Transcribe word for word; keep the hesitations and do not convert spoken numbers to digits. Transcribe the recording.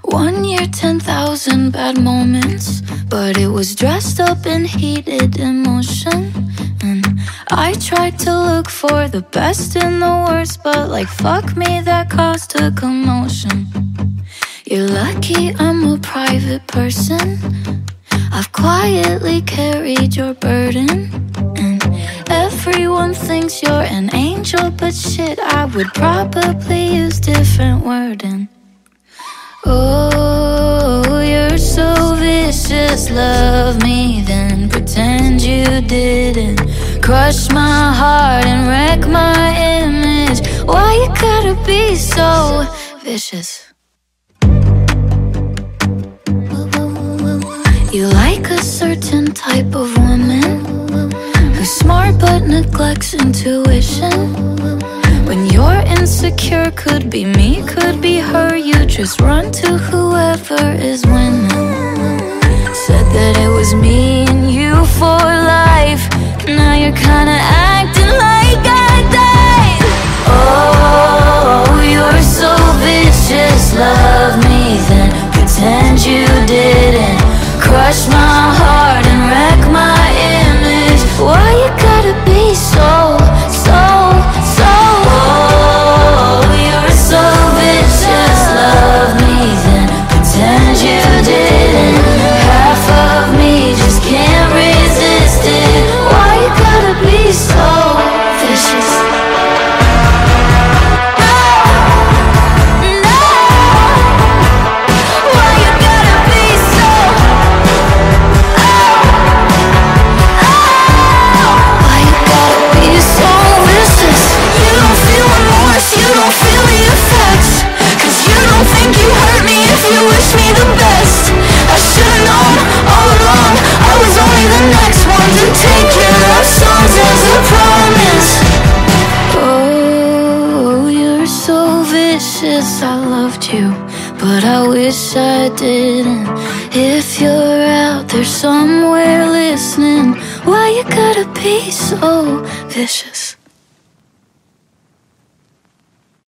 One year, ten thousand bad moments, but it was dressed up in heated emotion. And I tried to look for the best in the worst, but like fuck me, that caused a commotion. You're lucky I'm a private person. I've quietly carried your burden, and everyone thinks you're an angel, but shit, I would probably use different wording. Oh, you're so vicious, love me, then pretend you didn't. Crush my heart and wreck my image. Why you gotta be so vicious? You like a certain type of woman who's smart but neglects intuition. When you're insecure, could be me, could be her. You just run to whoever is winning. Said that it was me and you for life. Now you're kinda acting like I died. Oh, you're so vicious, love me, then pretend you didn't. Crush my heart and wreck my image. Why you gotta be so, so, so? Oh, you're so vicious, love me, then pretend you didn't. Half of me just can't resist it. Why you gotta be so vicious? I loved you, but I wish I didn't. If you're out there somewhere listening, why you gotta be so vicious?